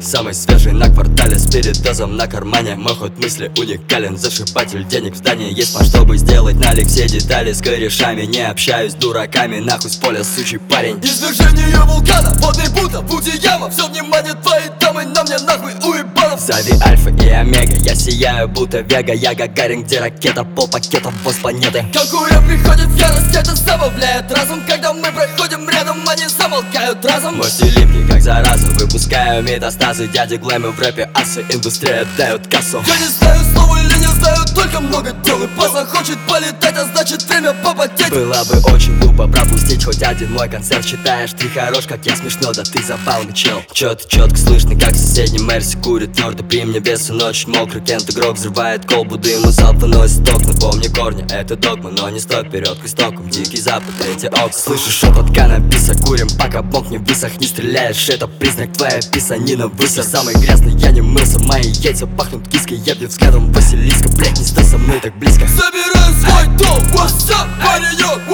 самый свежий на квартале, с передозом на кармане. Мой ход мысли уникален, зашибатель денег в здании. Есть план, чтобы сделать налик, все детали с корешами. Не общаюсь с дураками, нахуй с поля, сучий парень. Извержение вулкана, водный Будда, Будзияма. Все внимание твоей дамы на мне нахуй уебанов. Зови альфа и омега, я сияю будто Вега. Я Гагарин, где ракета, полпакета, босс планеты. Конкурент приходит в ярость, это забавляет разум. Когда мы проходим рядом, они замолкают разом. Мой стиль липкий, как зараза, выпускаю метастазы. Дяди глэмы в рэпе асы, индустрия дает кассу. Я не знаю слова или не знаю, только много дел. И база хочет полетать, а значит время попотеть. Было бы очень глупо пропустить хоть один мой концерт. Считаешь, ты хорош, как я смешно, да ты забавный чел. Четко слышно, как в соседнем Мерсе курит твердо. Прим небеса, ночь мокрый, Кент игрок взрывает колбу дыма. Залп выносит окна, помни корни, это догма. Но не стой вперед к истокам, дикий запад, эти окна. Слышу шепот каннабиса, курим, пока бомб не высох. Не стреляешь, это признак, твоя писанина высох. Самый грязный, я не мылся, мои яйца пахнут киской. Я бью взглядом Василиска, блядь, не стой со мной так близко. Забираю свой дом, what's up, паренек?